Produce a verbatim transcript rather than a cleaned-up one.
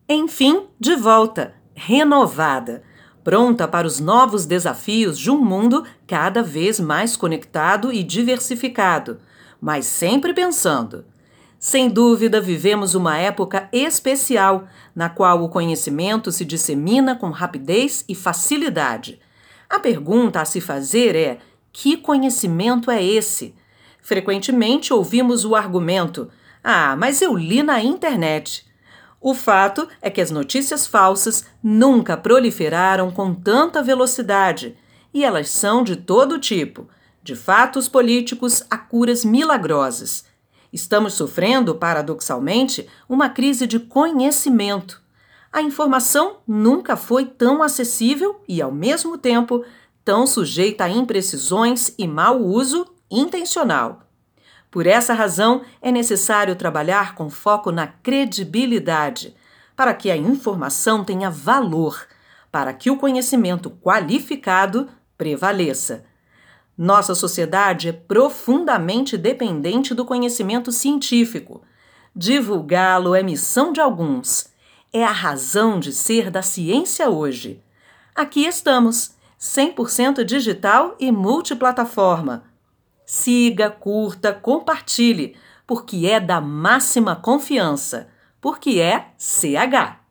Enfim, de volta, renovada, pronta para os novos desafios de um mundo cada vez mais conectado e diversificado, mas sempre pensando. Sem dúvida, vivemos uma época especial, na qual o conhecimento se dissemina com rapidez e facilidade. A pergunta a se fazer é: que conhecimento é esse? Frequentemente ouvimos o argumento: ah, mas eu li na internet. O fato é que as notícias falsas nunca proliferaram com tanta velocidade, e elas são de todo tipo, de fatos políticos a curas milagrosas. Estamos sofrendo, paradoxalmente, uma crise de conhecimento. A informação nunca foi tão acessível e, ao mesmo tempo, tão sujeita a imprecisões e mau uso intencional. Por essa razão, é necessário trabalhar com foco na credibilidade, para que a informação tenha valor, para que o conhecimento qualificado prevaleça. Nossa sociedade é profundamente dependente do conhecimento científico. Divulgá-lo é missão de alguns. É a razão de ser da ciência hoje. Aqui estamos, cem por cento digital e multiplataforma. Siga, curta, compartilhe, porque é da máxima confiança, porque é C H.